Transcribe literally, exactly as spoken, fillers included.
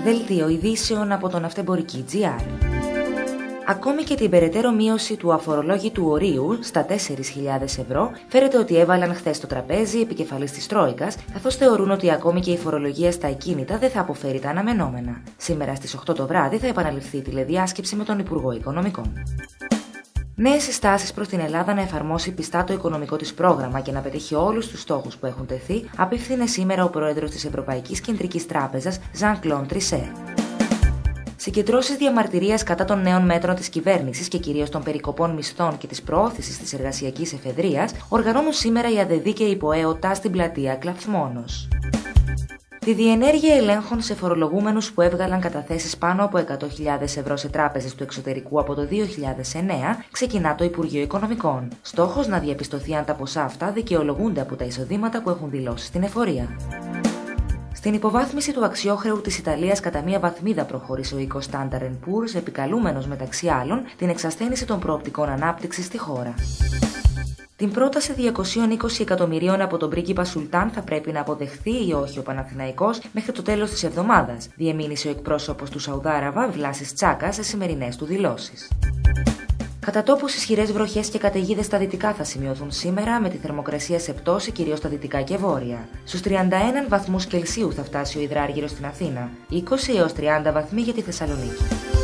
Δελτίο ειδήσεων από τον Ναυτεμπορική τζι αρ. Ακόμη και την περαιτέρω μείωση του αφορολόγητου ορίου στα τέσσερις χιλιάδες ευρώ φέρεται ότι έβαλαν χθες στο τραπέζι επικεφαλής της Τρόικας, καθώς θεωρούν ότι ακόμη και η φορολογία στα ακίνητα δεν θα αποφέρει τα αναμενόμενα. Σήμερα στις οκτώ το βράδυ θα επαναληφθεί η τηλεδιάσκεψη με τον Υπουργό Οικονομικών. Νέες συστάσεις προς την Ελλάδα να εφαρμόσει πιστά το οικονομικό της πρόγραμμα και να πετύχει όλους τους στόχους που έχουν τεθεί, απίφθινε σήμερα ο πρόεδρος της Ευρωπαϊκής Κεντρικής Τράπεζας, Jean-Claude Trichet. Συγκεντρώσεις διαμαρτυρίας κατά των νέων μέτρων της κυβέρνησης και κυρίως των περικοπών μισθών και της προώθησης της εργασιακής εφεδρείας οργανώνουν σήμερα η ΑΔΕΔΗ και η ΠΟΕΟΤΑ στην πλατεία Κλαθμόνος. Τη διενέργεια ελέγχων σε φορολογούμενους που έβγαλαν καταθέσεις πάνω από εκατό χιλιάδες ευρώ σε τράπεζες του εξωτερικού από το δύο χιλιάδες εννέα ξεκινά το Υπουργείο Οικονομικών. Στόχος να διαπιστωθεί αν τα ποσά αυτά δικαιολογούνται από τα εισοδήματα που έχουν δηλώσει στην εφορία. Στην υποβάθμιση του αξιόχρεου της Ιταλίας κατά μία βαθμίδα προχώρησε ο οίκος Standard εντ Poor's, επικαλούμενος μεταξύ άλλων την εξασθένιση των προοπτικών ανάπτυξης στη χώρα. Την πρόταση διακόσια είκοσι εκατομμυρίων από τον πρίγκιπα Σουλτάν θα πρέπει να αποδεχθεί ή όχι ο Παναθηναϊκός μέχρι το τέλος της εβδομάδας, διεμήνυσε ο εκπρόσωπος του Σαουδάραβα Βλάσης Τσάκα σε σημερινές του δηλώσεις. Κατά τόπους ισχυρές βροχές και καταιγίδες στα δυτικά θα σημειωθούν σήμερα, με τη θερμοκρασία σε πτώση κυρίως στα δυτικά και βόρεια. Στους τριάντα ένα βαθμούς Κελσίου θα φτάσει ο υδράργυρος στην Αθήνα, είκοσι έως τριάντα βαθμοί για τη Θεσσαλονίκη.